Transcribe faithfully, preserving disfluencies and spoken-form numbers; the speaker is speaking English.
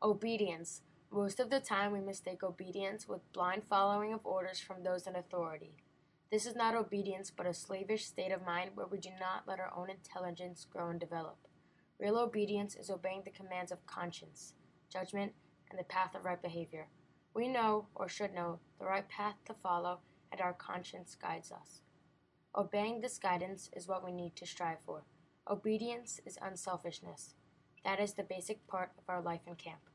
Obedience. Most of the time we mistake obedience with blind following of orders from those in authority. This is not obedience but a slavish state of mind where we do not let our own intelligence grow and develop. Real obedience is obeying the commands of conscience, judgment, and the path of right behavior. We know, or should know, the right path to follow, and our conscience guides us. Obeying this guidance is what we need to strive for. Obedience is unselfishness. That is the basic part of our life in camp.